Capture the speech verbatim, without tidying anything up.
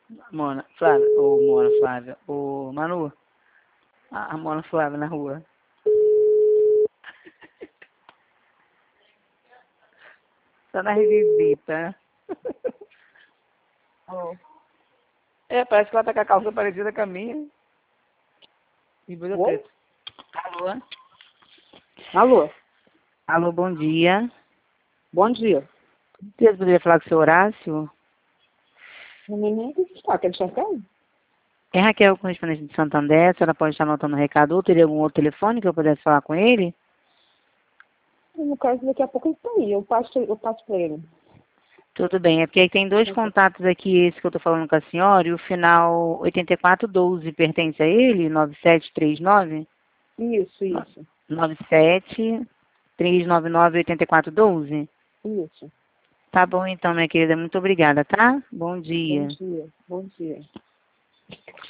Mona, Flávia, ô Mona, Flávia, ô Manu, a a Mona Flávia na rua. Só na revisita. Oh. É, parece que ela tá com a calça parecida com a minha. E blusa Oi? preta. Alô? Alô, Alô, bom dia. bom dia. Você poderia falar com o seu Horácio? O menino que está, quer deixar recado? É Raquel, correspondente de Santander. A senhora pode estar anotando o recado ou teria algum outro telefone que eu pudesse falar com ele? No caso, daqui a pouco ele está aí, eu passo, eu passo para ele. Tudo bem, é porque aí tem dois contatos aqui, esse que eu tô falando com a senhora, e o final oitenta e quatro doze pertence a ele, nove sete três nove? Isso, isso, nove sete três nove nove oito quatro um dois? isso. Tá bom então, minha querida, muito obrigada, tá? Bom Bom dia. dia, bom dia.